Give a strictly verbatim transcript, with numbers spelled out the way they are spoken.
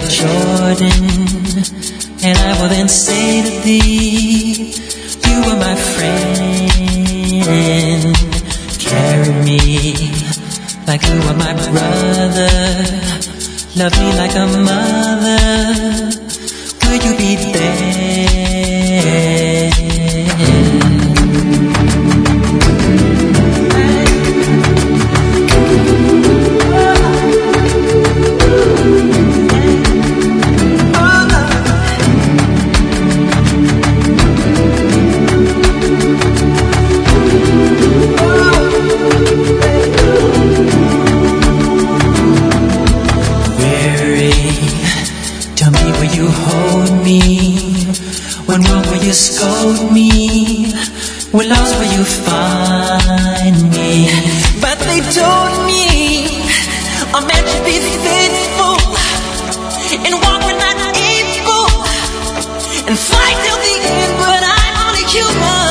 Jordan, and I will then say to thee, you are my friend. Carry me like you are my brother. Love me like a mother. Will you be there? When wrong will you scold me? When lost will you find me? But they told me a man should be faithful and walk when not able and fight till the end, but I'm only human.